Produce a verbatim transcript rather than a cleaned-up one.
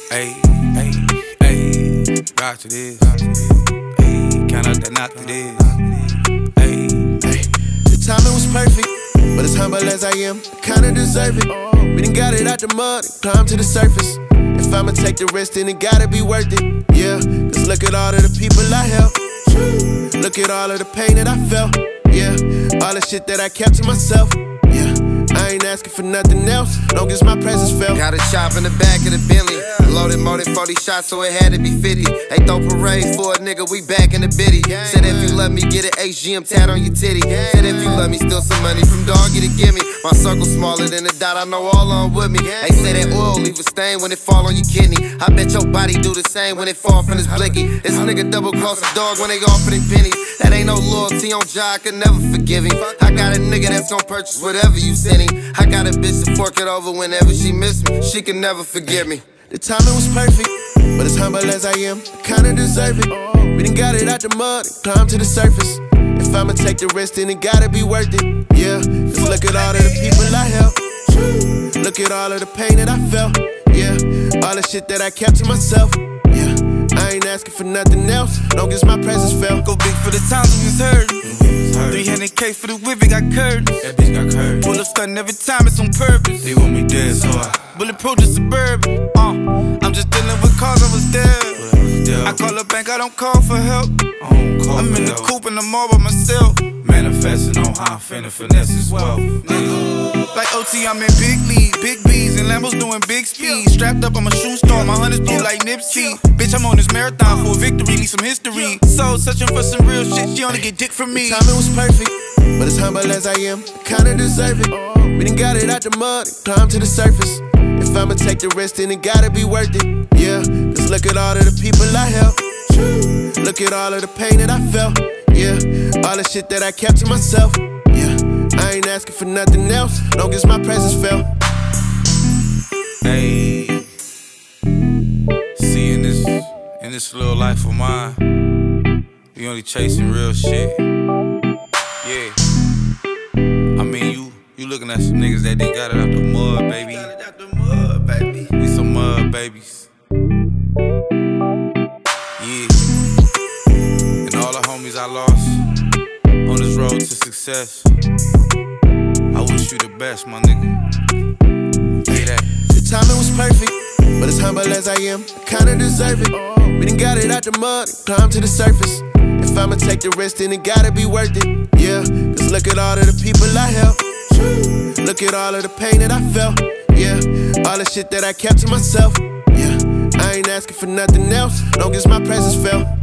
Ayy, ayy, ayy, rock to this. Ayy, count up that knock to this. Ayy, ayy. The timing was perfect, but as humble as I am, I kinda deserve it. We done got it out the mud and climbed to the surface. If I'ma take the risk, then it gotta be worth it. Yeah, cause look at all of the people I helped. Look at all of the pain that I felt. Yeah, all the shit that I kept to myself. Yeah, I ain't asking for nothing else, long as my presence felt. Got a chop in the back of the Bentley. Loaded more than forty shots, so it had to be fifty. They throw parade for a nigga, we back in the biddy. Said if you love me, get an H G M tat on your titty. Said if you love me, steal some money from dog, get it, gimme. My circle smaller than a dot, I know all on with me. They say that oil leave a stain when it fall on your kidney. I bet your body do the same when it fall from this blicky. This nigga double cross the dog when they offer them pennies. That ain't no loyalty on Jah, I could never forgive him. I got a nigga that's gon' purchase whatever you send him. I got a bitch to fork it over whenever she miss me. She can never forgive me. The timing was perfect, but as humble as I am, I kinda deserve it. We done got it out the mud and climbed to the surface. If I'ma take the risk, then it gotta be worth it. Yeah, cause look at all of the people I helped. Look at all of the pain that I felt. Yeah, all the shit that I kept to myself. Yeah, I ain't asking for nothing else, long as my presence felt. Go big for the times we was hurting. three hundred K for the whip, it got curtains. That bitch got curtains. Pull up stuntin' every time, it's on purpose. They want me dead, so I bulletproof the Suburban. Uh, I'm just dealing with cars, I was dead. I call a bank, I don't call for help. Call I'm for in help. The coupe and I'm all by myself. Manifesting on how I'm finna finesse as well. Nigga. Like O T, I'm in big league, big B's and Lambos doing big speed. Strapped up, I'm a shoe store, my hunters blue like Nipsey. Bitch, I'm on this marathon for a victory, need some history. So searching for some real shit, she only get dick from me. The timing was perfect, but as humble as I am, I kinda deserve it. We done got it out the mud and climbed to the surface. If I'ma take the risk, then it gotta be worth it. Yeah, cause look at all of the people I helped. Look at all of the pain that I felt. Yeah, all the shit that I kept to myself. Yeah, I ain't asking for nothing else, long as my presence felt. Hey, see in this, in this little life of mine, we only chasing real shit. Yeah, I mean you, you looking at some niggas that done got it out the mud, baby. Got it out the mud, baby. We some mud babies. Yeah, and all the homies I lost on this road to success. I wish you the best, my nigga. Say that. The timing was perfect, but as humble as I am, I kinda deserve it. We done got it out the mud and climbed to the surface. If I'ma take the risk, then it gotta be worth it. Yeah, cause look at all of the people I helped. Look at all of the pain that I felt. Yeah, all the shit that I kept to myself. Yeah, I ain't asking for nothing else, long as my presence felt.